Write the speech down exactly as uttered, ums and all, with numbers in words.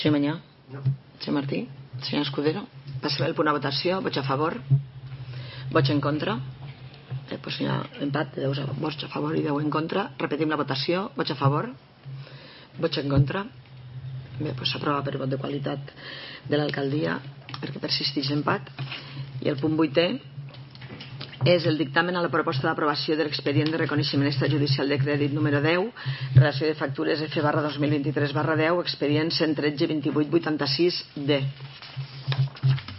Senyor Manyà? No. Senyor Martí? Senyor Escudero? Passaré el punt a votació. Vots a favor? Vots en contra? Eh, doncs hi ha empat de deu vots a favor i deu en contra. Repetim la votació. Vots a favor? Vots en contra? Bé, doncs s'aprova per vot de qualitat de l'alcaldia perquè persisteix empat. I el punt vuitè és el dictamen a la proposta d'aprovació de l'expedient de reconeixement extrajudicial de crèdit número deu, relació de factures F barra dos mil vint-i-tres barra deu, expedient cent tretze vint-i-vuit vuitanta-sis D.